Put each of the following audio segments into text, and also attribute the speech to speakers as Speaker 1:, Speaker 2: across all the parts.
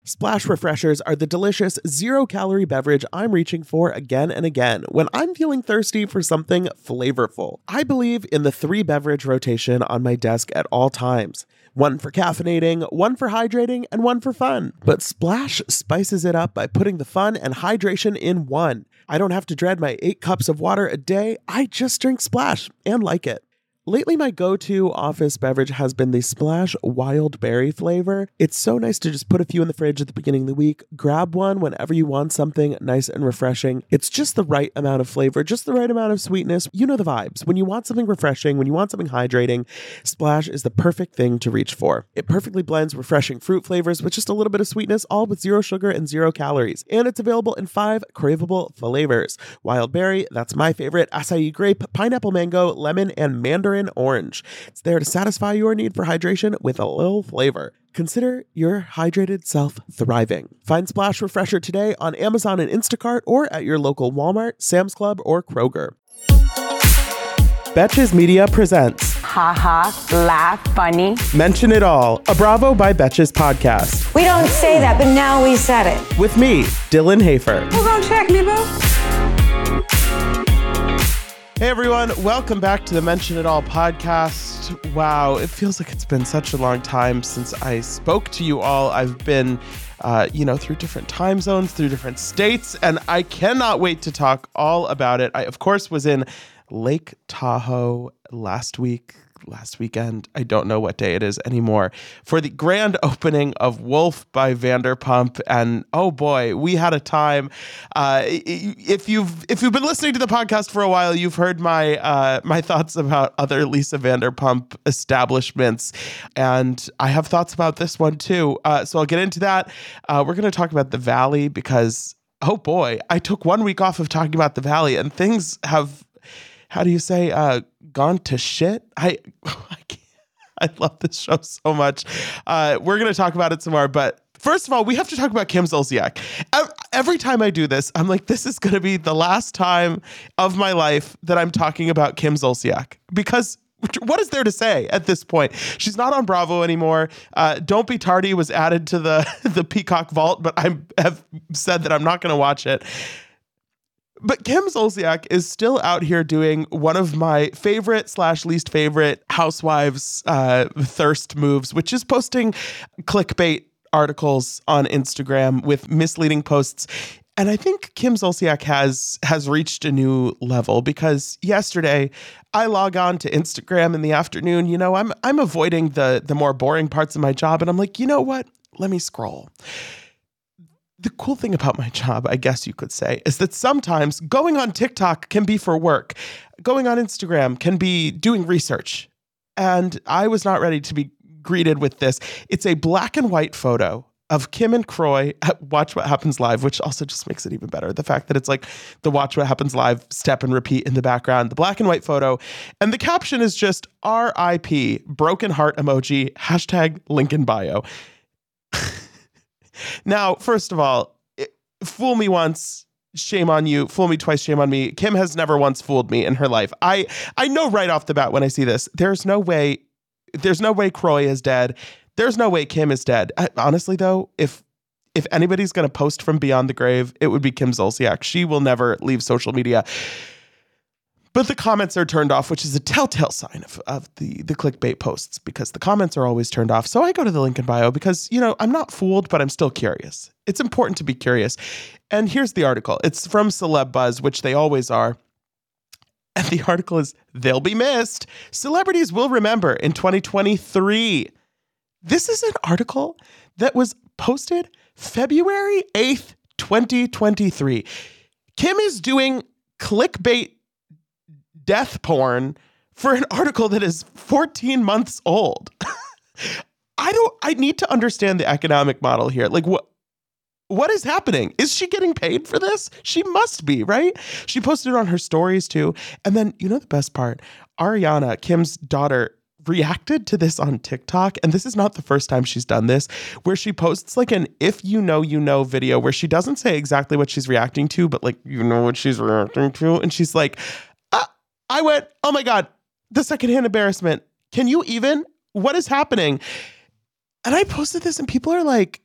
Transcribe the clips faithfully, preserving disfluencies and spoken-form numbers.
Speaker 1: Splash Refreshers are the delicious zero-calorie beverage I'm reaching for again and again when I'm feeling thirsty for something flavorful. I believe in the three-beverage rotation on my desk at all times. One for caffeinating, one for hydrating, and one for fun. But Splash spices it up by putting the fun and hydration in one. I don't have to dread my eight cups of water a day. I just drink Splash and like it. Lately, my go-to office beverage has been the Splash Wild Berry flavor. It's so nice to just put a few in the fridge at the beginning of the week, grab one whenever you want something nice and refreshing. It's just the right amount of flavor, just the right amount of sweetness. You know the vibes. When you want something refreshing, when you want something hydrating, Splash is the perfect thing to reach for. It perfectly blends refreshing fruit flavors with just a little bit of sweetness, all with zero sugar and zero calories. And it's available in five craveable flavors. Wild Berry, that's my favorite, acai grape, pineapple mango, lemon, and mandarin orange. It's there to satisfy your need for hydration with a little flavor. Consider your hydrated self thriving. Find Splash Refresher today on Amazon and Instacart or at your local Walmart, Sam's Club, or Kroger. Betches Media presents
Speaker 2: Ha ha, laugh, funny.
Speaker 1: Mention It All, a Bravo by Betches podcast.
Speaker 3: We don't say that, but now we said it.
Speaker 1: With me, Dylan Hafer.
Speaker 3: Who's gonna check me, boo?
Speaker 1: Hey everyone, welcome back to the Mention It All podcast. Wow, it feels like it's been such a long time since I spoke to you all. I've been, uh, you know, through different time zones, through different states, and I cannot wait to talk all about it. I, of course, was in Lake Tahoe last week, last weekend. I don't know what day it is anymore, for the grand opening of Wolf by Vanderpump. And oh boy, we had a time. Uh, if you've if you've been listening to the podcast for a while, you've heard my uh, my thoughts about other Lisa Vanderpump establishments, and I have thoughts about this one too. Uh, so I'll get into that. Uh, we're going to talk about The Valley because oh boy, I took one week off of talking about The Valley, and things have, how do you say, uh, gone to shit? I I, can't, I love this show so much. Uh, we're going to talk about it some more, but first of all, we have to talk about Kim Zolciak. Every time I do this, I'm like, this is going to be the last time of my life that I'm talking about Kim Zolciak, because what is there to say at this point? She's not on Bravo anymore. Uh, Don't Be Tardy was added to the, the Peacock vault, but I have said that I'm not going to watch it. But Kim Zolciak is still out here doing one of my favorite slash least favorite housewives uh, thirst moves, which is posting clickbait articles on Instagram with misleading posts. And I think Kim Zolciak has has reached a new level, because yesterday I log on to Instagram in the afternoon. You know, I'm I'm avoiding the the more boring parts of my job, and I'm like, you know what? Let me scroll. The cool thing about my job, I guess you could say, is that sometimes going on TikTok can be for work. Going on Instagram can be doing research. And I was not ready to be greeted with this. It's a black and white photo of Kim and Kroy at Watch What Happens Live, which also just makes it even better. The fact that it's like the Watch What Happens Live step and repeat in the background, the black and white photo. And the caption is just R I P, broken heart emoji, hashtag link in bio. Now, first of all, fool me once, shame on you. Fool me twice, shame on me. Kim has never once fooled me in her life. I, I know right off the bat when I see this, there's no way, there's no way Kroy is dead. There's no way Kim is dead. I, honestly, though, if if anybody's going to post from beyond the grave, it would be Kim Zolciak. She will never leave social media. But the comments are turned off, which is a telltale sign of, of the, the clickbait posts, because the comments are always turned off. So I go to the link in bio because, you know, I'm not fooled, but I'm still curious. It's important to be curious. And here's the article. It's from Celeb Buzz, which they always are. And the article is, "They'll be missed. Celebrities will remember in twenty twenty-three. This is an article that was posted February eighth, twenty twenty-three. Kim is doing clickbait death porn for an article that is fourteen months old. I don't, I need to understand the economic model here. Like, what, what is happening? Is she getting paid for this? She must be, right? She posted it on her stories too. And then, you know, the best part, Ariana, Kim's daughter, reacted to this on TikTok. And this is not the first time she's done this, where she posts like an if you know, you know video where she doesn't say exactly what she's reacting to, but like, you know what she's reacting to. And she's like, I went, oh my God, the secondhand embarrassment. Can you even? What is happening? And I posted this and people are like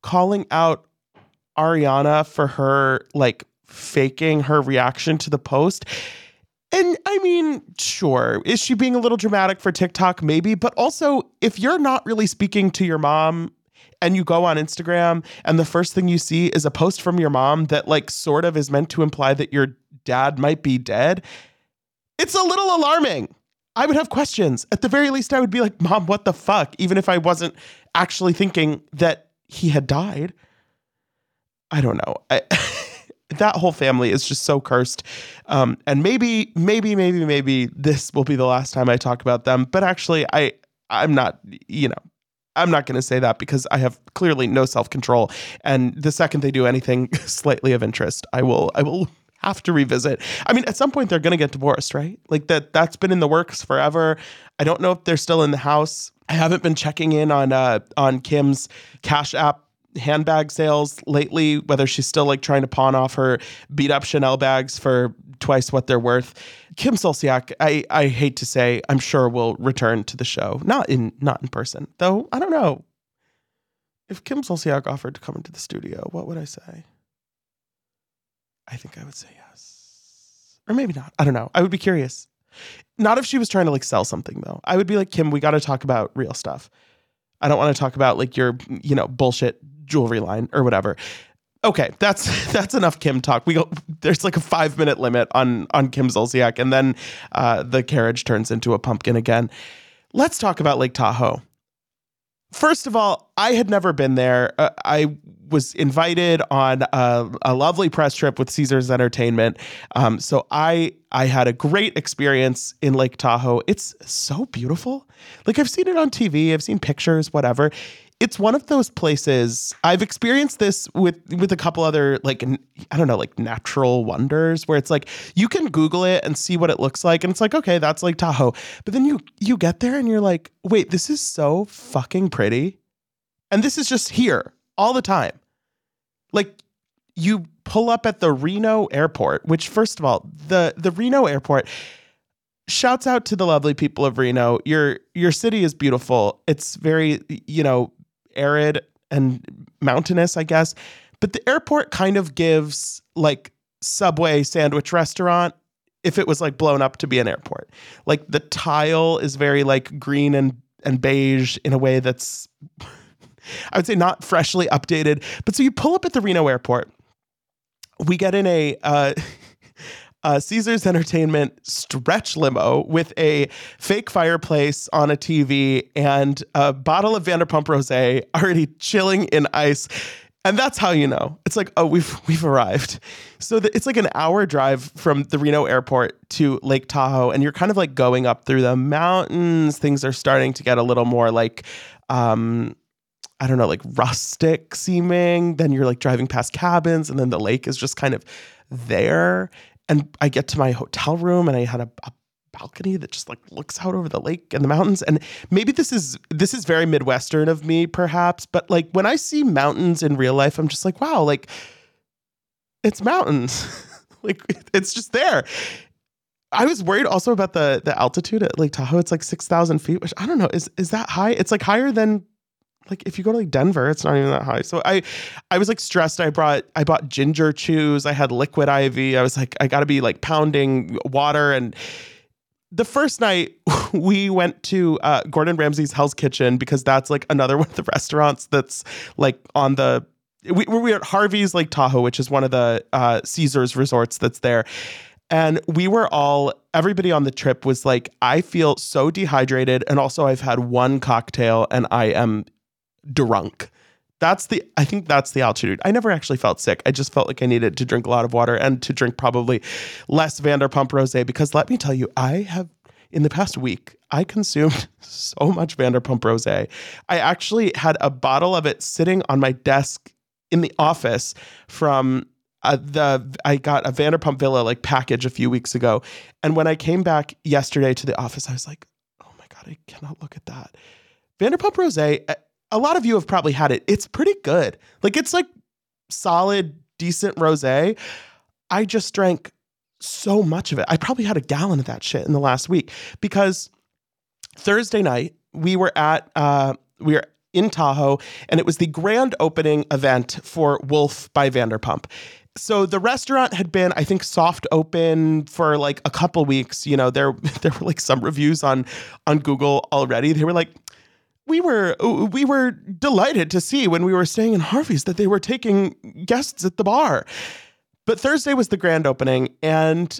Speaker 1: calling out Ariana for her like faking her reaction to the post. And I mean, sure, is she being a little dramatic for TikTok? Maybe. But also, if you're not really speaking to your mom and you go on Instagram and the first thing you see is a post from your mom that like sort of is meant to imply that your dad might be dead, it's a little alarming. I would have questions. At the very least, I would be like, Mom, what the fuck? Even if I wasn't actually thinking that he had died. I don't know. I, that whole family is just so cursed. Um, and maybe, maybe, maybe, maybe this will be the last time I talk about them. But actually, I, I'm not, you know, I'm not going to say that because I have clearly no self-control. And the second they do anything slightly of interest, I will, I will have to revisit. I mean, at some point they're going to get divorced, right? Like that, that's been in the works forever. I don't know if they're still in the house. I haven't been checking in on, uh, on Kim's Cash App handbag sales lately, whether she's still like trying to pawn off her beat up Chanel bags for twice what they're worth. Kim Zolciak, I, I hate to say, I'm sure will return to the show. Not in not in person, though. I don't know. If Kim Zolciak offered to come into the studio, what would I say? I think I would say yes. Or maybe not. I don't know. I would be curious. Not if she was trying to like sell something, though. I would be like, Kim, we got to talk about real stuff. I don't want to talk about like your, you know, bullshit jewelry line or whatever. Okay, that's that's enough Kim talk. We go. There's like a five minute limit on on Kim Zolciak, and then uh, the carriage turns into a pumpkin again. Let's talk about Lake Tahoe. First of all, I had never been there. Uh, I was invited on a, a lovely press trip with Caesars Entertainment. Um, so I I had a great experience in Lake Tahoe. It's so beautiful. Like I've seen it on T V, I've seen pictures, whatever. It's one of those places. I've experienced this with with a couple other like I don't know like natural wonders where it's like you can Google it and see what it looks like and it's like okay, that's Lake Tahoe. But then you you get there and you're like, wait, this is so fucking pretty, and this is just here all the time. Like you pull up at the Reno airport, which first of all, the the Reno airport. Shouts out to the lovely people of Reno. Your your city is beautiful. It's very you know. arid and mountainous, I guess. But the airport kind of gives like Subway sandwich restaurant if it was like blown up to be an airport. Like the tile is very like green and, and beige in a way that's, I would say not freshly updated. But so you pull up at the Reno airport. We get in a... Uh, Uh, Caesars Entertainment stretch limo with a fake fireplace on a T V and a bottle of Vanderpump Rosé already chilling in ice. And that's how you know. It's like, oh, we've we've arrived. So the, it's like an hour drive from the Reno airport to Lake Tahoe. And you're kind of like going up through the mountains. Things are starting to get a little more like, um, I don't know, like rustic seeming. Then you're like driving past cabins and then the lake is just kind of there. And I get to my hotel room and I had a, a balcony that just like looks out over the lake and the mountains. And maybe this is this is very Midwestern of me, perhaps. But like when I see mountains in real life, I'm just like, wow, like it's mountains. Like it's just there. I was worried also about the the altitude at Lake Tahoe. It's like six thousand feet, which I don't know. Is is that high? It's like higher than like if you go to like Denver, it's not even that high. So I, I was like stressed. I brought, I bought ginger chews. I had liquid I V. I was like, I gotta be like pounding water. And the first night we went to uh, Gordon Ramsay's Hell's Kitchen because that's like another one of the restaurants that's like on the, we, we were at Harvey's Lake Tahoe, which is one of the uh, Caesars resorts that's there. And we were all, everybody on the trip was like, I feel so dehydrated. And also I've had one cocktail and I am drunk. That's the, I think that's the altitude. I never actually felt sick. I just felt like I needed to drink a lot of water and to drink probably less Vanderpump Rosé because let me tell you, I have, in the past week, I consumed so much Vanderpump Rosé. I actually had a bottle of it sitting on my desk in the office from uh, the, I got a Vanderpump Villa like package a few weeks ago. And when I came back yesterday to the office, I was like, oh my God, I cannot look at that. Vanderpump Rosé, a lot of you have probably had it. It's pretty good. Like it's like solid, decent rosé. I just drank so much of it. I probably had a gallon of that shit in the last week because Thursday night we were at uh, we were in Tahoe, and it was the grand opening event for Wolf by Vanderpump. So the restaurant had been, I think, soft open for like a couple weeks. You know, there there were like some reviews on on Google already. They were like, we were we were delighted to see when we were staying in Harvey's that they were taking guests at the bar. But Thursday was the grand opening, and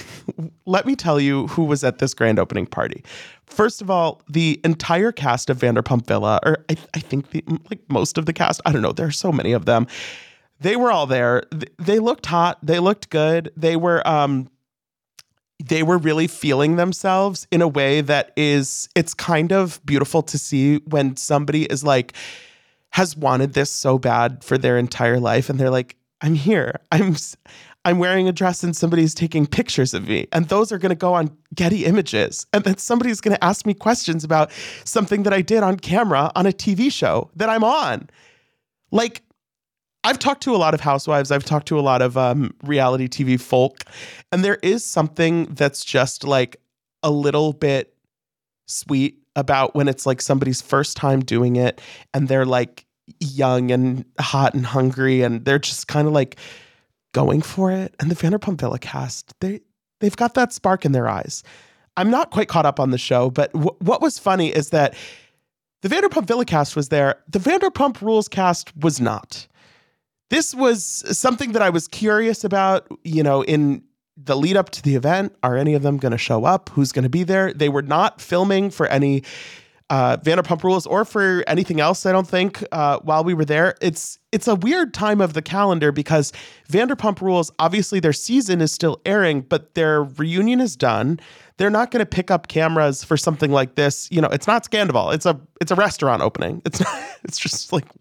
Speaker 1: let me tell you who was at this grand opening party. First of all, the entire cast of Vanderpump Villa, or I, I think the, like most of the cast, I don't know, there are so many of them. They were all there. They looked hot. They looked good. They were um, they were really feeling themselves in a way that is, it's kind of beautiful to see when somebody is like, has wanted this so bad for their entire life. And they're like, I'm here. I'm I'm wearing a dress and somebody's taking pictures of me. And those are going to go on Getty Images. And then somebody's going to ask me questions about something that I did on camera on a T V show that I'm on. Like, I've talked to a lot of housewives. I've talked to a lot of um, reality T V folk. And there is something that's just like a little bit sweet about when it's like somebody's first time doing it and they're like young and hot and hungry and they're just kind of like going for it. And the Vanderpump Villa cast, they, they've got that spark in their eyes. I'm not quite caught up on the show, but w- what was funny is that the Vanderpump Villa cast was there. The Vanderpump Rules cast was not. This was something that I was curious about, you know, in the lead up to the event. Are any of them going to show up? Who's going to be there? They were not filming for any uh, Vanderpump Rules or for anything else, I don't think, uh, while we were there. It's it's a weird time of the calendar because Vanderpump Rules, obviously their season is still airing, but their reunion is done. They're not going to pick up cameras for something like this. You know, it's not Scandival. It's a it's a restaurant opening. It's not, it's just like,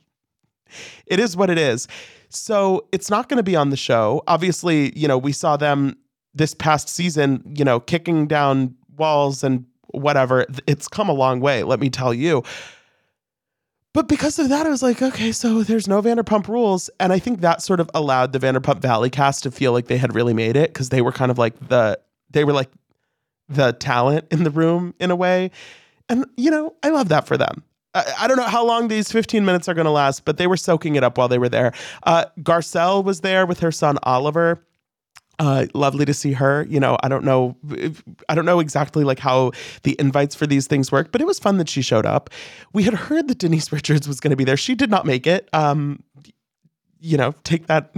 Speaker 1: it is what it is. So it's not going to be on the show. Obviously, you know, we saw them this past season, you know, kicking down walls and whatever. It's come a long way, let me tell you. But because of that, I was like, okay, so there's no Vanderpump Rules. And I think that sort of allowed the Vanderpump Valley cast to feel like they had really made it because they were kind of like the, they were like the talent in the room in a way. And, you know, I love that for them. I don't know how long these fifteen minutes are going to last, but they were soaking it up while they were there. Uh, Garcelle was there with her son, Oliver. Uh, lovely to see her. You know, I don't know. If, I don't know exactly like how the invites for these things work, but it was fun that she showed up. We had heard that Denise Richards was going to be there. She did not make it. Um, you know, take that...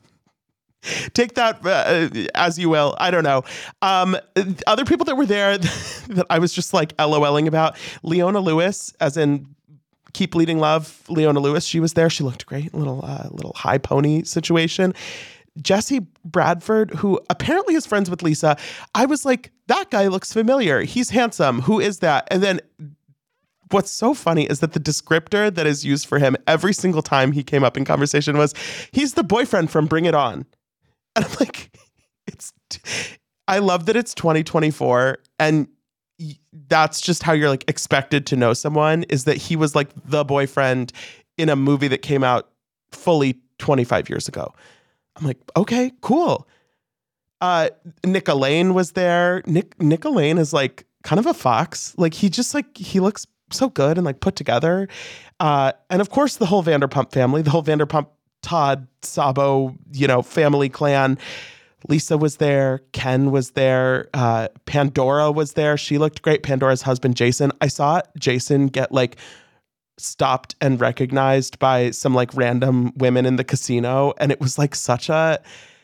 Speaker 1: Take that uh, as you will. I don't know. Um, other people that were there that I was just like LOLing about. Leona Lewis, as in Keep Bleeding Love. Leona Lewis, she was there. She looked great. Little uh, little high pony situation. Jesse Bradford, who apparently is friends with Lisa. I was like, that guy looks familiar. He's handsome. Who is that? And then what's so funny is that the descriptor that is used for him every single time he came up in conversation was, he's the boyfriend from Bring It On. And I'm like, it's, I love that it's twenty twenty-four and that's just how you're like expected to know someone, is that he was like the boyfriend in a movie that came out fully twenty-five years ago. I'm like, okay, cool. Uh, Nick Lane was there. Nick, Nick Lane is like kind of a fox. Like he just like, he looks so good and like put together. Uh, and of course the whole Vanderpump family, the whole Vanderpump Todd, Sabo, you know, family clan. Lisa was there. Ken was there. Uh, Pandora was there. She looked great. Pandora's husband, Jason. I saw Jason get like stopped and recognized by some like random women in the casino. And it was like such a,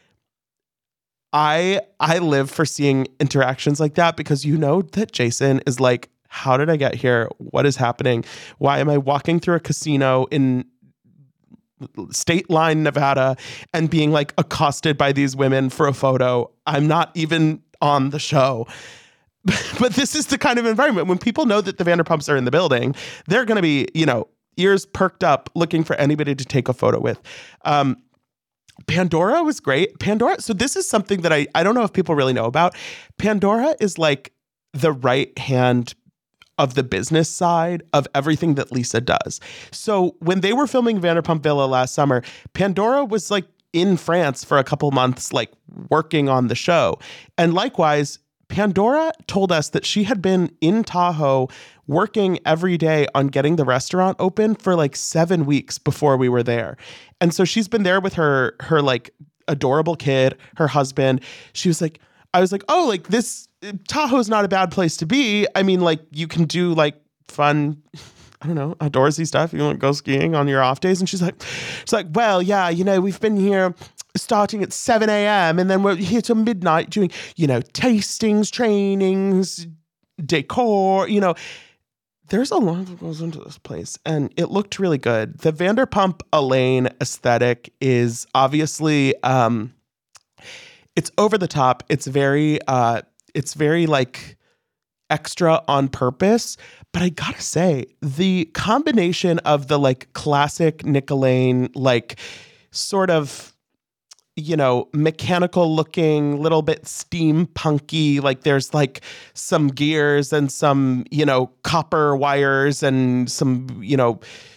Speaker 1: I, I live for seeing interactions like that because you know that Jason is like, how did I get here? What is happening? Why am I walking through a casino in State Line, Nevada, and being like accosted by these women for a photo? I'm not even on the show. But this is the kind of environment when people know that the Vanderpumps are in the building, they're going to be, you know, ears perked up looking for anybody to take a photo with. Um, Pandora was great. Pandora. So this is something that I, I don't know if people really know about. Pandora is like the right hand of the business side of everything that Lisa does. So when they were filming Vanderpump Villa last summer, Pandora was like in France for a couple months, like working on the show. And likewise, Pandora told us that she had been in Tahoe working every day on getting the restaurant open for like seven weeks before we were there. And so she's been there with her, her like adorable kid, her husband. She was like, I was like, oh, like this Tahoe's not a bad place to be. I mean, like you can do like fun, I don't know, outdoorsy stuff. You want to go skiing on your off days. And she's like, she's like, well, yeah, you know, we've been here starting at seven a.m. and then we're here till midnight doing, you know, tastings, trainings, decor, you know. There's a lot that goes into this place, and it looked really good. The Vanderpump Elaine aesthetic is obviously, um, it's over the top. It's very, uh, it's very like extra on purpose. But I gotta say, the combination of the like classic Nick Elaine, like sort of, you know, mechanical looking, little bit steampunky, like there's like some gears and some, you know, copper wires and some, you know,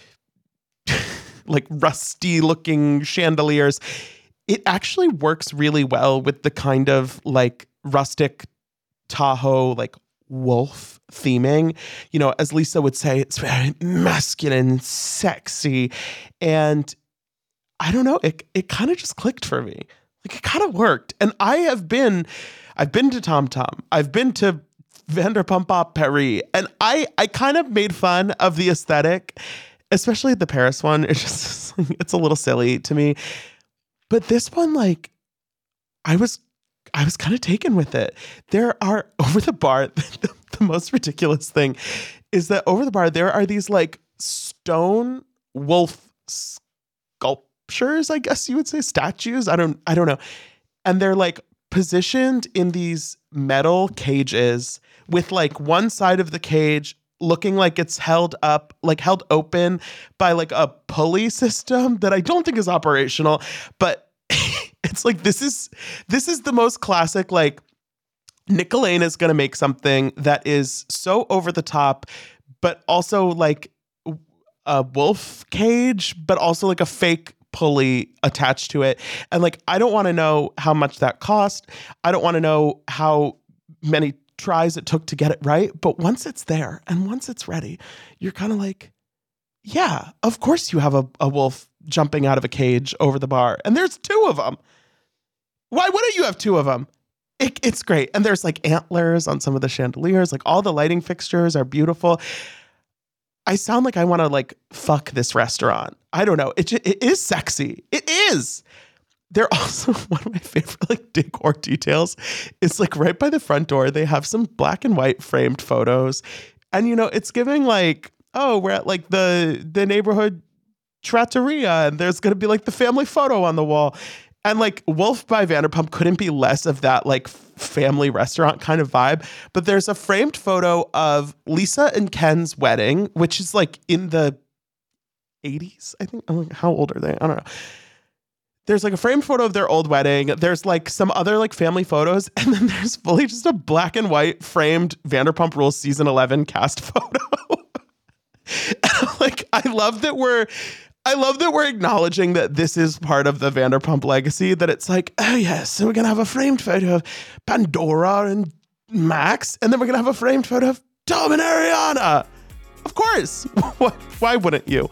Speaker 1: like rusty looking chandeliers. It actually works really well with the kind of like rustic Tahoe, like wolf theming. You know, as Lisa would say, it's very masculine, sexy, and I don't know, it it kind of just clicked for me. Like it kind of worked. And I have been, I've been to Tom Tom. I've been to Vanderpump à Paris. And I, I kind of made fun of the aesthetic, especially the Paris one. It's just, it's a little silly to me. But this one, like, I was, I was kind of taken with it. There are, over the bar, the, the most ridiculous thing is that over the bar, there are these like stone wolf sculptures. Sculptures, I guess you would say, statues. I don't, I don't know. And they're like positioned in these metal cages with like one side of the cage looking like it's held up, like held open by like a pulley system that I don't think is operational. But it's like, this is, this is the most classic, like Nick Elaine is going to make something that is so over the top, but also like a wolf cage, but also like a fake pulley attached to it. And like, I don't want to know how much that cost. I don't want to know how many tries it took to get it right. But once it's there and once it's ready, you're kind of like, yeah, of course you have a, a wolf jumping out of a cage over the bar. And there's two of them. Why wouldn't you have two of them? It, it's great. And there's like antlers on some of the chandeliers. Like all the lighting fixtures are beautiful. I sound like I want to like fuck this restaurant. I don't know. It just, it is sexy. It is. They're also one of my favorite like decor details. It's like right by the front door. They have some black and white framed photos, and you know it's giving like, oh, we're at like the the neighborhood trattoria, and there's gonna be like the family photo on the wall. And like Wolf by Vanderpump couldn't be less of that like family restaurant kind of vibe. But there's a framed photo of Lisa and Ken's wedding, which is like in the eighties, I think. I'm like, how old are they? I don't know. There's like a framed photo of their old wedding. There's like some other like family photos. And then there's fully just a black and white framed Vanderpump Rules season eleven cast photo. Like, I love that we're I love that we're acknowledging that this is part of the Vanderpump legacy, that it's like, oh yes, so we're going to have a framed photo of Pandora and Max, and then we're going to have a framed photo of Tom and Ariana. Of course. Why wouldn't you?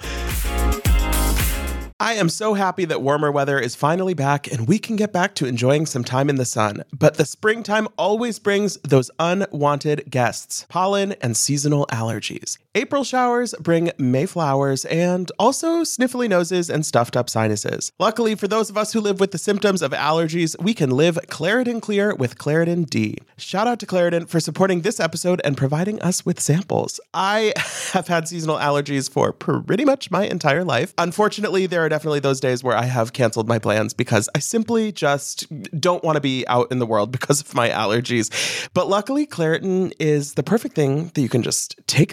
Speaker 1: I am so happy that warmer weather is finally back and we can get back to enjoying some time in the sun. But the springtime always brings those unwanted guests, pollen and seasonal allergies. April showers bring May flowers and also sniffly noses and stuffed up sinuses. Luckily, for those of us who live with the symptoms of allergies, we can live Claritin Clear with Claritin D. Shout out to Claritin for supporting this episode and providing us with samples. I have had seasonal allergies for pretty much my entire life. Unfortunately, there are definitely those days where I have canceled my plans because I simply just don't want to be out in the world because of my allergies. But luckily, Claritin is the perfect thing that you can just take at the beginning of the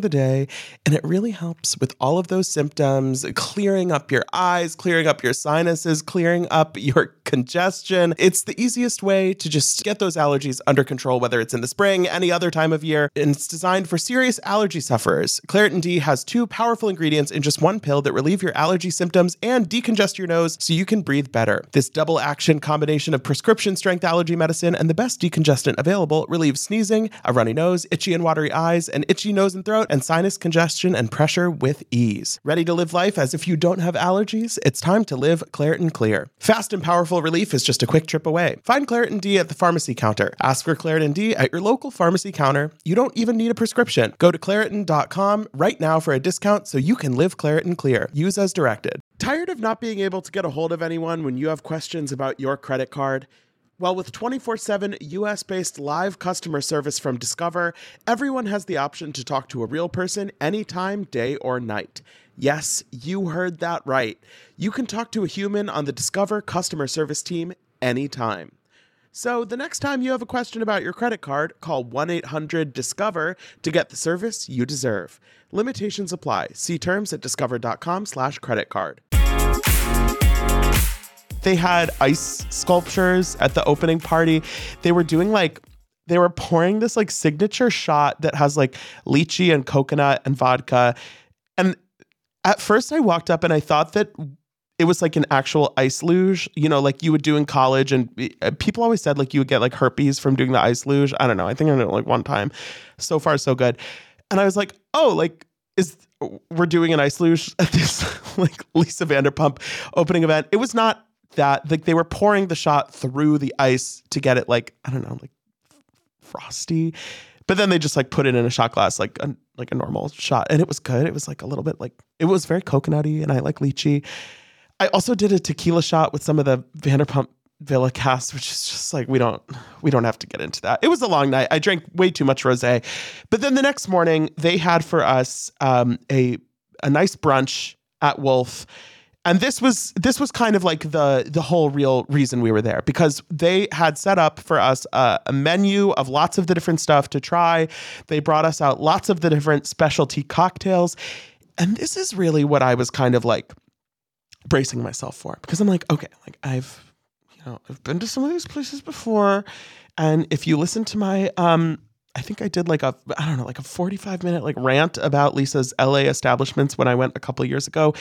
Speaker 1: the day, and it really helps with all of those symptoms, clearing up your eyes, clearing up your sinuses, clearing up your congestion. It's the easiest way to just get those allergies under control, whether it's in the spring, any other time of year, and it's designed for serious allergy sufferers. Claritin D has two powerful ingredients in just one pill that relieve your allergy symptoms and decongest your nose so you can breathe better. This double action combination of prescription strength allergy medicine and the best decongestant available relieves sneezing, a runny nose, itchy and watery eyes, an itchy nose and throat, and sinus congestion and pressure with ease. Ready to live life as if you don't have allergies? It's time to live Claritin Clear. Fast and powerful relief is just a quick trip away. Find Claritin D at the pharmacy counter. Ask for Claritin D at your local pharmacy counter. You don't even need a prescription. Go to Claritin dot com right now for a discount so you can live Claritin Clear. Use as directed. Tired of not being able to get a hold of anyone when you have questions about your credit card? Well, with twenty-four seven U S-based live customer service from Discover, everyone has the option to talk to a real person anytime, day or night. Yes, you heard that right. You can talk to a human on the Discover customer service team anytime. So the next time you have a question about your credit card, call one eight hundred discover to get the service you deserve. Limitations apply. See terms at discover.com slash credit card. They had ice sculptures at the opening party. They were doing like, they were pouring this like signature shot that has like lychee and coconut and vodka. And at first I walked up and I thought that it was like an actual ice luge, you know, like you would do in college. And people always said like you would get like herpes from doing the ice luge. I don't know. I think I did it like one time. So far, so good. And I was like, oh, like, is we're doing an ice luge at this like Lisa Vanderpump opening event. It was not that. Like they were pouring the shot through the ice to get it like, I don't know, like frosty. But then they just like put it in a shot glass, like a, like a normal shot. And it was good. It was like a little bit like, it was very coconutty and I like lychee. I also did a tequila shot with some of the Vanderpump Villa cast, which is just like, we don't, we don't have to get into that. It was a long night. I drank way too much rosé. But then the next morning they had for us um, a, a nice brunch at Wolf. And this was this was kind of like the the whole real reason we were there, because they had set up for us a, a menu of lots of the different stuff to try. They brought us out lots of the different specialty cocktails. And this is really what I was kind of like bracing myself for, because I'm like, okay, like I've, you know, I've been to some of these places before. And if you listen to my, um, I think I did like a, I don't know, like a forty-five minute like rant about Lisa's L A establishments when I went a couple of years ago.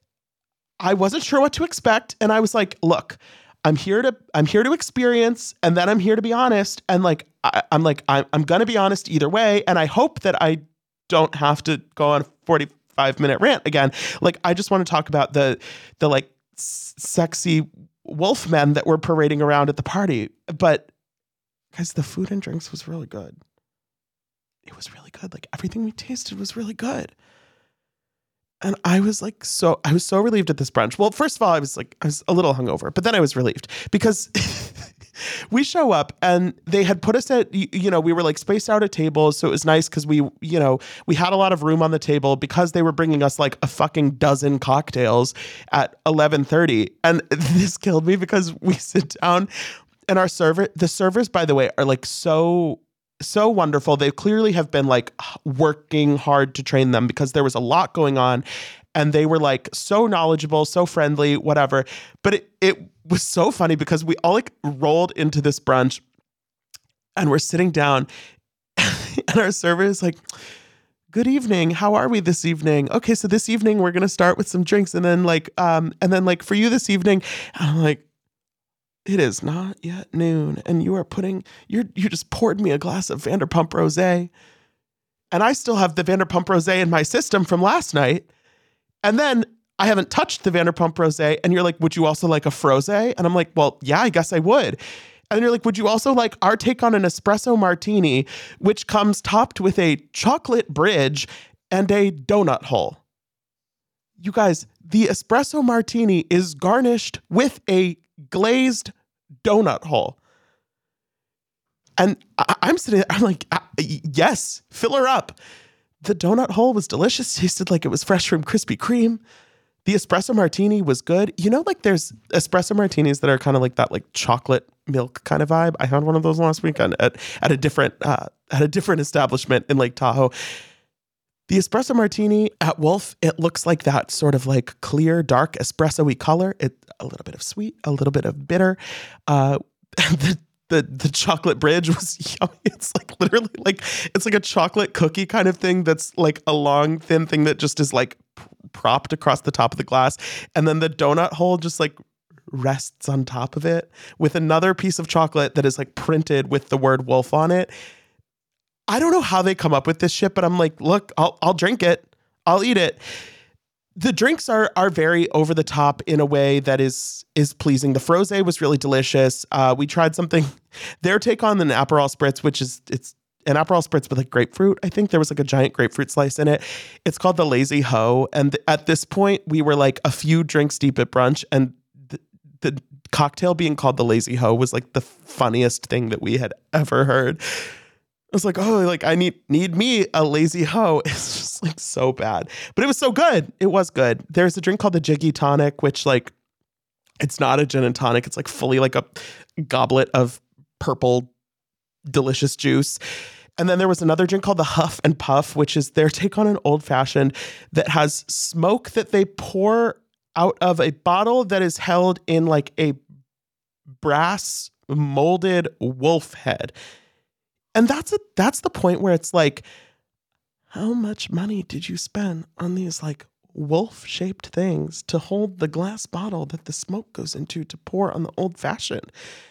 Speaker 1: I wasn't sure what to expect. And I was like, look, I'm here to, I'm here to experience. And then I'm here to be honest. And like, I, I'm like, I'm, I'm going to be honest either way. And I hope that I don't have to go on a forty-five minute rant again. Like, I just want to talk about the, the like s- sexy wolf men that were parading around at the party. But guys, the food and drinks was really good. It was really good. Like everything we tasted was really good. And I was like, so I was so relieved at this brunch. Well, first of all, I was like, I was a little hungover, but then I was relieved because we show up and they had put us at, you know, we were like spaced out at tables. So it was nice because we, you know, we had a lot of room on the table because they were bringing us like a fucking dozen cocktails at eleven thirty. And this killed me because we sit down and our server, the servers, by the way, are like so so wonderful. They clearly have been like working hard to train them because there was a lot going on and they were like so knowledgeable, so friendly, whatever. But it, it was so funny because we all like rolled into this brunch and we're sitting down and our server is like, good evening. How are we this evening? Okay. So this evening we're going to start with some drinks and then like, um, and then like for you this evening, and I'm like, it is not yet noon, and you are putting, you're, you just poured me a glass of Vanderpump Rosé, and I still have the Vanderpump Rosé in my system from last night, and then I haven't touched the Vanderpump Rosé, and you're like, would you also like a Frosé? And I'm like, well, yeah, I guess I would. And then you're like, would you also like our take on an espresso martini, which comes topped with a chocolate bridge and a donut hole? You guys, the espresso martini is garnished with a glazed donut hole. And I, I'm sitting there, I'm like, yes, fill her up. The donut hole was delicious. Tasted like it was fresh from Krispy Kreme. The espresso martini was good. You know, like there's espresso martinis that are kind of like that, like chocolate milk kind of vibe. I had one of those last weekend at, at a different, uh, at a different establishment in Lake Tahoe. The espresso martini at Wolf, it looks like that sort of like clear, dark espresso-y color. It a little bit of sweet, a little bit of bitter. Uh, the the the chocolate bridge was yummy. It's like literally like it's like a chocolate cookie kind of thing that's like a long, thin thing that just is like p- propped across the top of the glass, and then the donut hole just like rests on top of it with another piece of chocolate that is like printed with the word Wolf on it. I don't know how they come up with this shit, but I'm like, look, I'll I'll drink it. I'll eat it. The drinks are are very over the top in a way that is is pleasing. The Frosé was really delicious. Uh, we tried something, their take on an Aperol Spritz, which is it's an Aperol Spritz with like grapefruit. I think there was like a giant grapefruit slice in it. It's called the Lazy Ho. And th- at this point, we were like a few drinks deep at brunch, and th- the cocktail being called the Lazy Ho was like the funniest thing that we had ever heard. I was like, oh, like I need need me a Lazy Ho. It's just like so bad, but it was so good. It was good. There's a drink called the Jiggy Tonic, which like it's not a gin and tonic. It's like fully like a goblet of purple, delicious juice. And then there was another drink called the Huff and Puff, which is their take on an old fashioned that has smoke that they pour out of a bottle that is held in like a brass molded wolf head. And that's a, that's the point where it's like, how much money did you spend on these like wolf-shaped things to hold the glass bottle that the smoke goes into to pour on the old fashioned?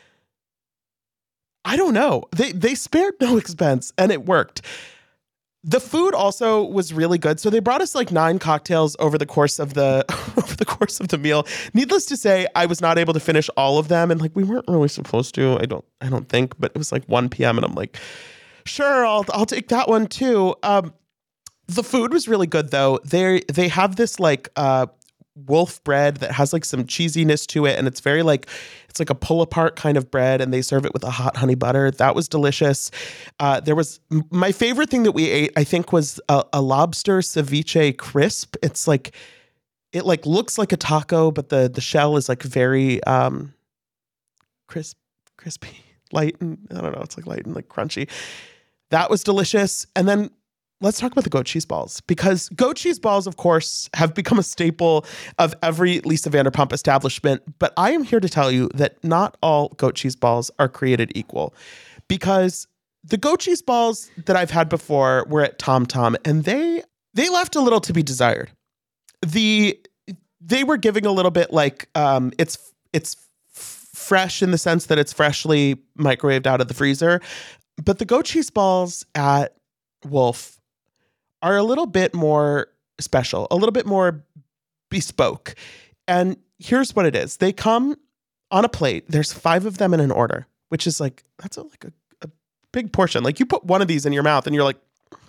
Speaker 1: I don't know. They they spared no expense, and it worked. The food also was really good. So they brought us like nine cocktails over the course of the over the course of the meal. Needless to say, I was not able to finish all of them, and like we weren't really supposed to. I don't I don't think, but it was like one p.m. and I'm like, sure, I'll I'll take that one too. Um, the food was really good though. They they have this like uh wolf bread that has like some cheesiness to it, and it's very like it's like a pull apart kind of bread, and they serve it with a hot honey butter. That was delicious. Uh, there was my favorite thing that we ate, I think, was a, a lobster ceviche crisp. It's like it like looks like a taco, but the the shell is like very um crisp, crispy, light, and I don't know, it's like light and like crunchy. That was delicious. And then let's talk about the goat cheese balls, because goat cheese balls, of course, have become a staple of every Lisa Vanderpump establishment. But I am here to tell you that not all goat cheese balls are created equal, because the goat cheese balls that I've had before were at Tom Tom, and they they left a little to be desired. The they were giving a little bit like um, it's it's f- fresh in the sense that it's freshly microwaved out of the freezer, but the goat cheese balls at Wolf are a little bit more special, a little bit more bespoke. And here's what it is. They come on a plate. There's five of them in an order, which is like, that's a, like a, a big portion. Like you put one of these in your mouth and you're like,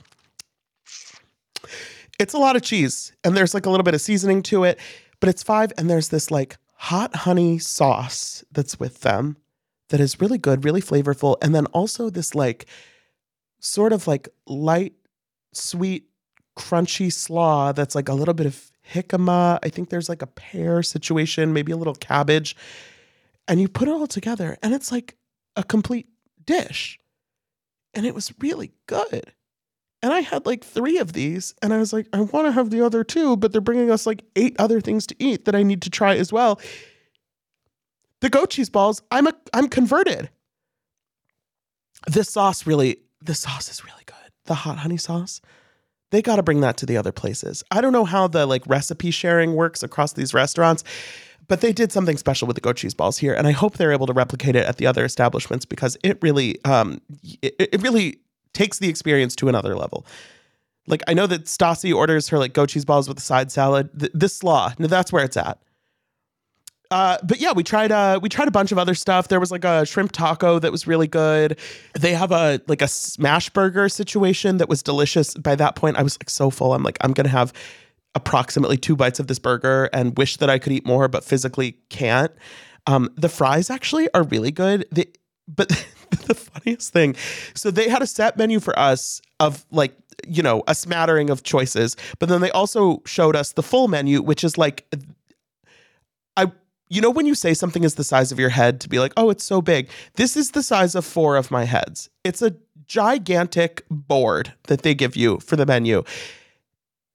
Speaker 1: it's a lot of cheese. And there's like a little bit of seasoning to it, but it's five. And there's this like hot honey sauce that's with them that is really good, really flavorful. And then also this like sort of like light, sweet, crunchy slaw that's like a little bit of jicama. I think there's like a pear situation, maybe a little cabbage. And you put it all together and it's like a complete dish. And it was really good. And I had like three of these and I was like, I want to have the other two, but they're bringing us like eight other things to eat that I need to try as well. The goat cheese balls, I'm a, I'm converted. This sauce really, the sauce is really good. The hot honey sauce, they got to bring that to the other places. I don't know how the like recipe sharing works across these restaurants, but they did something special with the goat cheese balls here. And I hope they're able to replicate it at the other establishments, because it really, um, it, it really takes the experience to another level. Like I know that Stassi orders her like goat cheese balls with a side salad. Th- this slaw, no, that's where it's at. Uh, but yeah, we tried, uh, we tried a bunch of other stuff. There was like a shrimp taco that was really good. They have a, like a smash burger situation that was delicious. By that point, I was like so full. I'm like, I'm going to have approximately two bites of this burger and wish that I could eat more, but physically can't. Um, the fries actually are really good. They, but the funniest thing, so they had a set menu for us of like, you know, a smattering of choices, but then they also showed us the full menu, which is like, I, you know, when you say something is the size of your head to be like, oh, it's so big. This is the size of four of my heads. It's a gigantic board that they give you for the menu.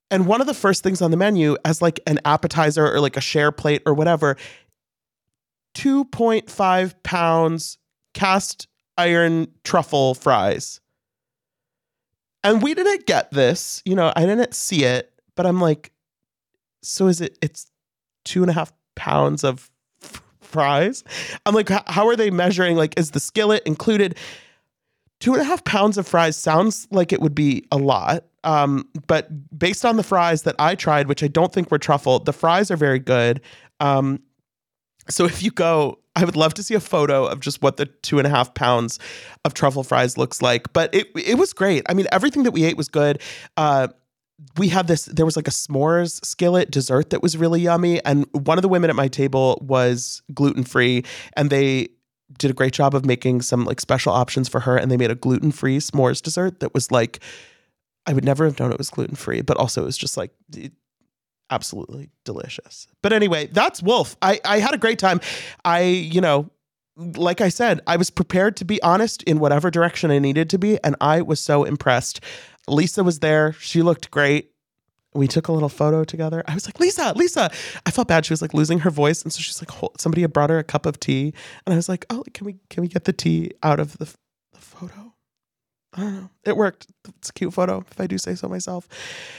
Speaker 1: And one of the first things on the menu as like an appetizer or like a share plate or whatever, two point five pounds cast iron truffle fries. And we didn't get this, you know, I didn't see it, but I'm like, so is it, it's two and a half pounds of f- fries? I'm like, how are they measuring? Like, is the skillet included? Two and a half pounds of fries sounds like it would be a lot. Um, but based on the fries that I tried, which I don't think were truffle, the fries are very good. Um, so if you go, I would love to see a photo of just what the two and a half pounds of truffle fries looks like. But it it was great. I mean, everything that we ate was good. Uh, we had this, there was like a s'mores skillet dessert that was really yummy. And one of the women at my table was gluten-free, and they did a great job of making some like special options for her. And they made a gluten-free s'mores dessert that was like, I would never have known it was gluten-free, but also it was just like absolutely delicious. But anyway, that's Wolf. I, I had a great time. I, you know, like I said, I was prepared to be honest in whatever direction I needed to be. And I was so impressed. Lisa was there. She looked great. We took a little photo together. I was like, Lisa, Lisa. I felt bad. She was like losing her voice. And so she's like, somebody had brought her a cup of tea. And I was like, oh, can we, can we get the tea out of the, the photo? I don't know. It worked. It's a cute photo, if I do say so myself.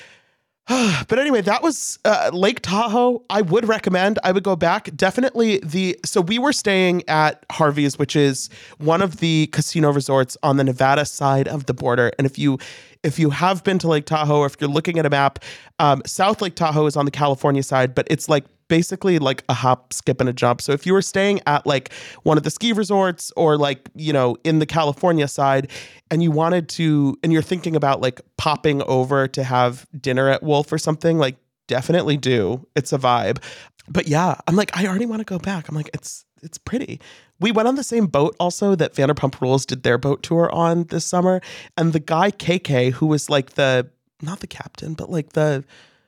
Speaker 1: But anyway, that was uh, Lake Tahoe. I would recommend. I would go back. Definitely the... So we were staying at Harvey's, which is one of the casino resorts on the Nevada side of the border. And if you if you have been to Lake Tahoe, or if you're looking at a map, um, South Lake Tahoe is on the California side, but it's like basically like a hop, skip, and a jump. So if you were staying at like one of the ski resorts, or like, you know, in the California side, and you wanted to, and you're thinking about like popping over to have dinner at Wolf or something, like definitely do. It's a vibe. But yeah, I'm like, I already want to go back. I'm like, it's, it's pretty. We went on the same boat also that Vanderpump Rules did their boat tour on this summer. And the guy K K, who was like the, not the captain, but like the,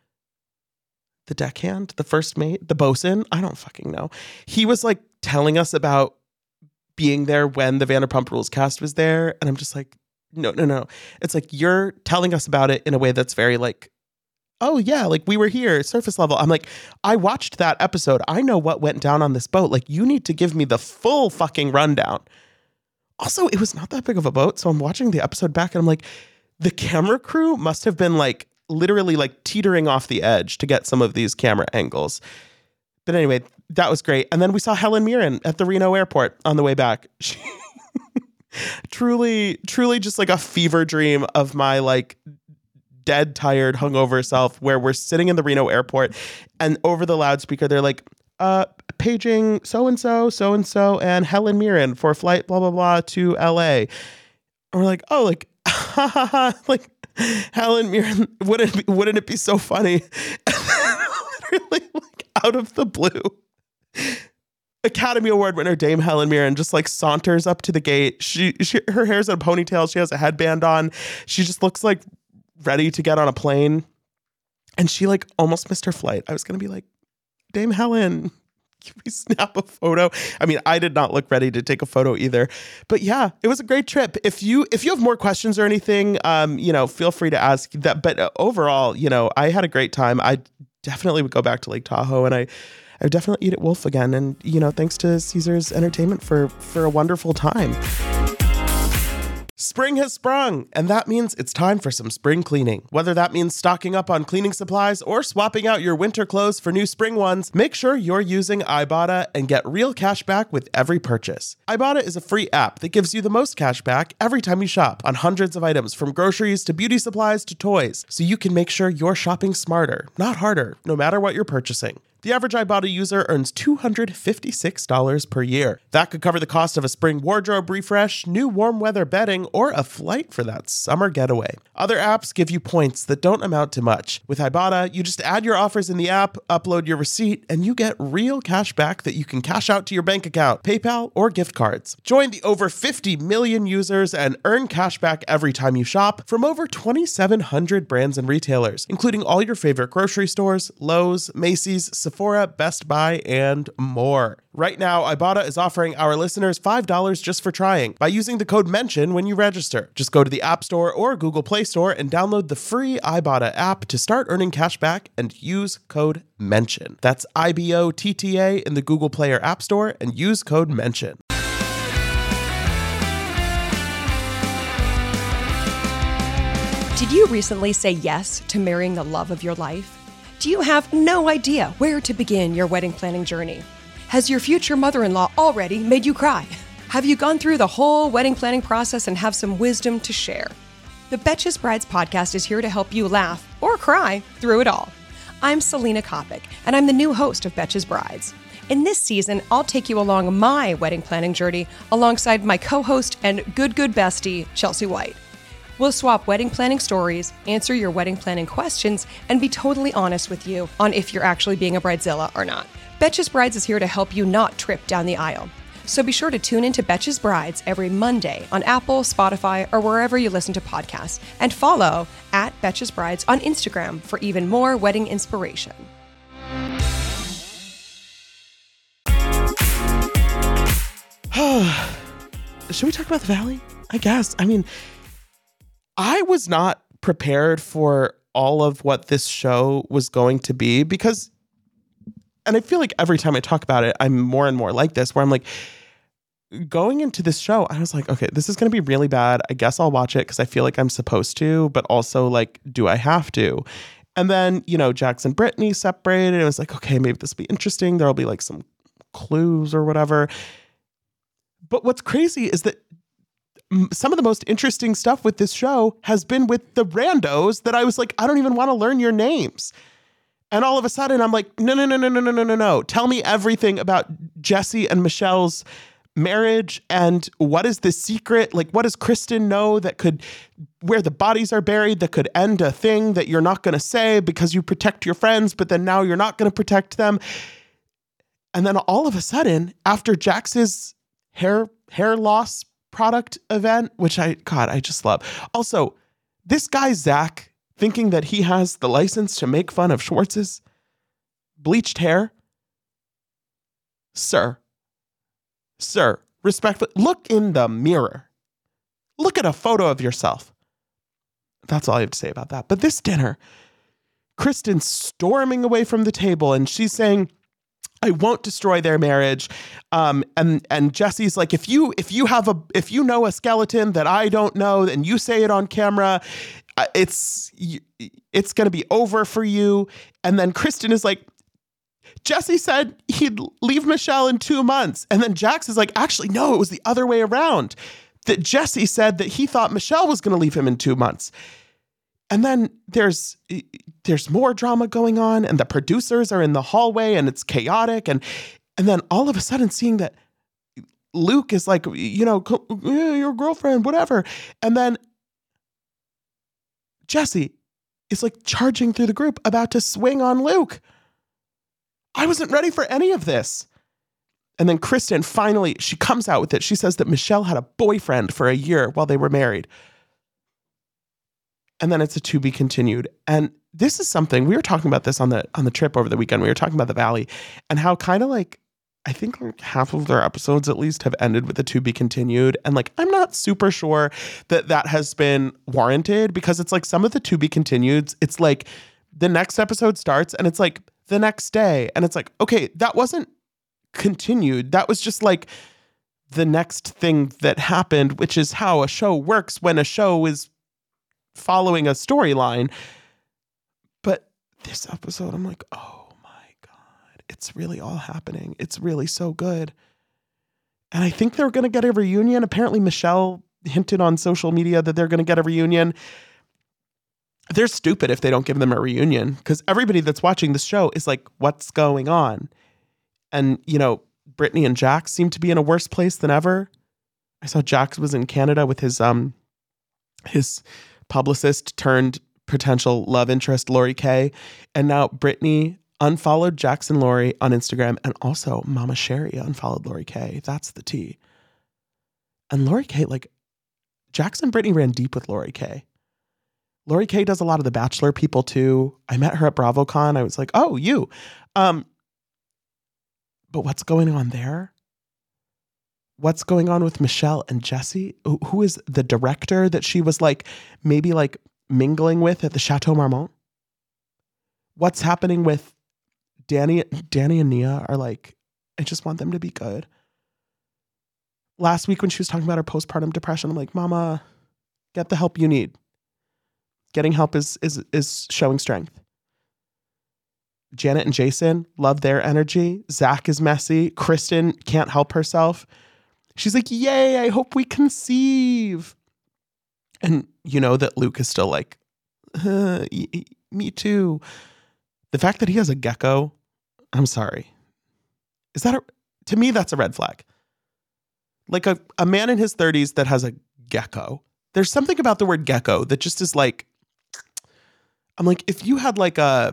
Speaker 1: the deckhand, the first mate, the bosun, I don't fucking know. He was like telling us about being there when the Vanderpump Rules cast was there. And I'm just like, no, no, no. It's like, you're telling us about it in a way that's very like, oh yeah, like we were here, surface level. I'm like, I watched that episode. I know what went down on this boat. Like, you need to give me the full fucking rundown. Also, it was not that big of a boat. So I'm watching the episode back and I'm like, the camera crew must have been like literally like teetering off the edge to get some of these camera angles. But anyway, that was great. And then we saw Helen Mirren at the Reno airport on the way back. She truly, truly just like a fever dream of my like dead, tired, hungover self, where we're sitting in the Reno airport and over the loudspeaker, they're like, uh, paging so-and-so, so-and-so, and Helen Mirren for flight, blah, blah, blah, to L A. And we're like, oh, like, ha, ha, ha, like, Helen Mirren, wouldn't it be, wouldn't it be so funny? Literally, like, out of the blue, Academy Award winner Dame Helen Mirren just like saunters up to the gate. She, she her hair's in a ponytail. She has a headband on. She just looks like ready to get on a plane. And she like almost missed her flight. I was going to be like, Dame Helen, can we snap a photo? I mean, I did not look ready to take a photo either. But yeah, it was a great trip. If you if you have more questions or anything, um, you know, feel free to ask that. But uh, overall, you know, I had a great time. I definitely would go back to Lake Tahoe, and I I would definitely eat at Wolf again. And, you know, thanks to Caesars Entertainment for for a wonderful time. Spring has sprung, and that means it's time for some spring cleaning. Whether that means stocking up on cleaning supplies or swapping out your winter clothes for new spring ones, make sure you're using Ibotta and get real cash back with every purchase. Ibotta is a free app that gives you the most cash back every time you shop on hundreds of items, from groceries to beauty supplies to toys, so you can make sure you're shopping smarter, not harder, no matter what you're purchasing. The average Ibotta user earns two hundred fifty-six dollars per year. That could cover the cost of a spring wardrobe refresh, new warm weather bedding, or a flight for that summer getaway. Other apps give you points that don't amount to much. With Ibotta, you just add your offers in the app, upload your receipt, and you get real cash back that you can cash out to your bank account, PayPal, or gift cards. Join the over fifty million users and earn cash back every time you shop from over twenty-seven hundred brands and retailers, including all your favorite grocery stores, Lowe's, Macy's, Sephora, Best Buy, and more. Right now, Ibotta is offering our listeners five dollars just for trying by using the code MENTION when you register. Just go to the App Store or Google Play Store and download the free Ibotta app to start earning cash back and use code MENTION. That's I B O T T A in the Google Play or App Store and use code MENTION.
Speaker 4: Did you recently say yes to marrying the love of your life? Do you have no idea where to begin your wedding planning journey? Has your future mother-in-law already made you cry? Have you gone through the whole wedding planning process and have some wisdom to share? The Betches Brides podcast is here to help you laugh or cry through it all. I'm Selena Kopic, and I'm the new host of Betches Brides. In this season, I'll take you along my wedding planning journey alongside my co-host and good, good bestie, Chelsea White. We'll swap wedding planning stories, answer your wedding planning questions, and be totally honest with you on if you're actually being a bridezilla or not. Betches Brides is here to help you not trip down the aisle. So be sure to tune into Betches Brides every Monday on Apple, Spotify, or wherever you listen to podcasts. And follow at Betches Brides on Instagram for even more wedding inspiration.
Speaker 1: Should we talk about the Valley? I guess. I mean... I was not prepared for all of what this show was going to be because, and I feel like every time I talk about it, I'm more and more like this, where I'm like, going into this show, I was like, okay, this is going to be really bad. I guess I'll watch it because I feel like I'm supposed to, but also like, do I have to? And then, you know, Jax and Brittany separated. And it was like, okay, maybe this will be interesting. There'll be like some clues or whatever. But what's crazy is that some of the most interesting stuff with this show has been with the randos that I was like, I don't even want to learn your names. And all of a sudden I'm like, no, no, no, no, no, no, no, no, no. Tell me everything about Jesse and Michelle's marriage and what is the secret? Like, what does Kristen know that could, where the bodies are buried, that could end a thing that you're not going to say because you protect your friends, but then now you're not going to protect them. And then all of a sudden, after Jax's hair, hair loss product event, which I, God, I just love. Also, this guy, Zach, thinking that he has the license to make fun of Schwartz's bleached hair. Sir, sir, respectfully, look in the mirror. Look at a photo of yourself. That's all I have to say about that. But this dinner, Kristen's storming away from the table and she's saying, I won't destroy their marriage. Um, and, and Jesse's like, if you, if you have a, if you know a skeleton that I don't know, and you say it on camera, uh, it's, it's going to be over for you. And then Kristen is like, Jesse said he'd leave Michelle in two months. And then Jax is like, actually, no, it was the other way around. That Jesse said that he thought Michelle was going to leave him in two months. And then there's there's more drama going on, and the producers are in the hallway, and it's chaotic. And and then all of a sudden, seeing that Luke is like, you know, yeah, your girlfriend, whatever. And then Jesse is like charging through the group, about to swing on Luke. I wasn't ready for any of this. And then Kristen finally, she comes out with it. She says that Michelle had a boyfriend for a year while they were married. And then it's a to be continued. And this is something, we were talking about this on the on the trip over the weekend. We were talking about the Valley and how kind of like, I think like half of their episodes at least have ended with a to be continued. And like, I'm not super sure that that has been warranted, because it's like some of the to be continueds, it's like the next episode starts and it's like the next day. And it's like, okay, that wasn't continued. That was just like the next thing that happened, which is how a show works when a show is following a storyline. But this episode, I'm like, oh my God, it's really all happening. It's really so good. And I think they're going to get a reunion. Apparently Michelle hinted on social media that they're going to get a reunion. They're stupid if they don't give them a reunion, because everybody that's watching this show is like, what's going on? And, you know, Brittany and Jax seem to be in a worse place than ever. I saw Jax was in Canada with his, um, his, publicist turned potential love interest, Lori Kay. And now Brittany unfollowed Jax and Lori on Instagram, and also Mama Sherry unfollowed Lori Kay. That's the tea. And Lori Kay, like, Jax and Brittany ran deep with Lori Kay. Lori Kay does a lot of the Bachelor people too. I met her at BravoCon. I was like, oh, you. Um, But what's going on there? What's going on with Michelle and Jesse? Who is the director that she was like, maybe like mingling with at the Chateau Marmont? What's happening with Danny, Danny and Nia are like, I just want them to be good. Last week when she was talking about her postpartum depression, I'm like, Mama, get the help you need. Getting help is is is showing strength. Janet and Jason, love their energy. Zach is messy. Kristen can't help herself. She's like, yay, I hope we conceive. And you know that Luke is still like, uh, me too. The fact that he has a gecko, I'm sorry. Is that a, to me, that's a red flag. Like a, a man in his thirties that has a gecko. There's something about the word gecko that just is like, I'm like, if you had like a,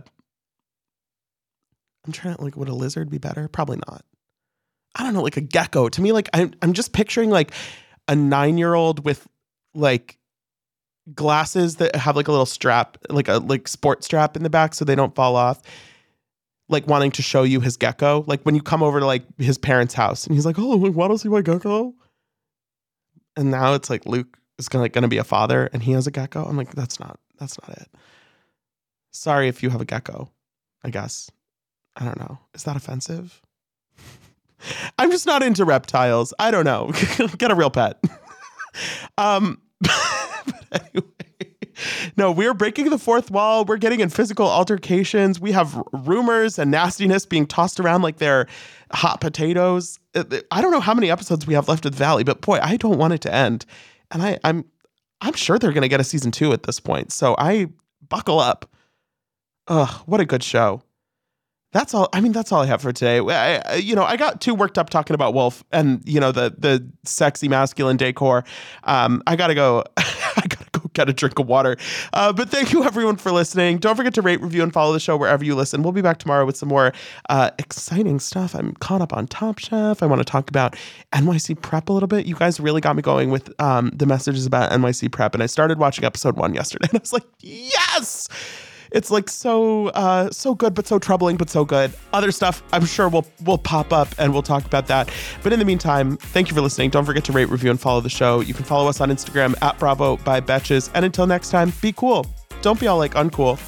Speaker 1: I'm trying to like, would a lizard be better? Probably not. I don't know, like a gecko. To me, like I'm, I'm just picturing like a nine-year-old with like glasses that have like a little strap, like a like sport strap in the back so they don't fall off. Like wanting to show you his gecko. Like when you come over to like his parents' house and he's like, oh, want to see my gecko? And now it's like Luke is gonna like gonna be a father and he has a gecko. I'm like, that's not, that's not it. Sorry if you have a gecko, I guess. I don't know. Is that offensive? I'm just not into reptiles. I don't know. Get a real pet. um, but anyway, no, we're breaking the fourth wall. We're getting in physical altercations. We have rumors and nastiness being tossed around like they're hot potatoes. I don't know how many episodes we have left of the Valley, but boy, I don't want it to end. And I, I'm, I'm sure they're going to get a season two at this point. So I buckle up. Ugh, what a good show. That's all. I mean, that's all I have for today. I, you know, I got too worked up talking about Wolf and, you know, the the sexy masculine decor. Um, I got to go. I got to go get a drink of water. Uh, but thank you, everyone, for listening. Don't forget to rate, review, and follow the show wherever you listen. We'll be back tomorrow with some more uh, exciting stuff. I'm caught up on Top Chef. I want to talk about N Y C Prep a little bit. You guys really got me going with um, the messages about N Y C Prep. And I started watching episode one yesterday. And I was like, yes! It's like so uh, so good, but so troubling, but so good. Other stuff, I'm sure will will pop up and we'll talk about that. But in the meantime, thank you for listening. Don't forget to rate, review, and follow the show. You can follow us on Instagram at Bravo by Betches. And until next time, be cool. Don't be all like uncool.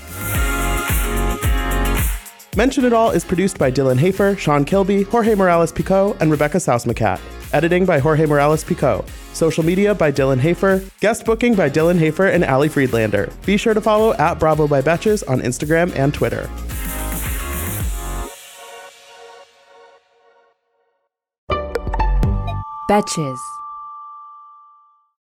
Speaker 1: Mention It All is produced by Dylan Hafer, Sean Kilby, Jorge Morales-Pico, and Rebecca Sausmacat. Editing by Jorge Morales-Pico. Social media by Dylan Hafer. Guest booking by Dylan Hafer and Ali Friedlander. Be sure to follow at Bravo by Betches on Instagram and Twitter.
Speaker 2: Betches.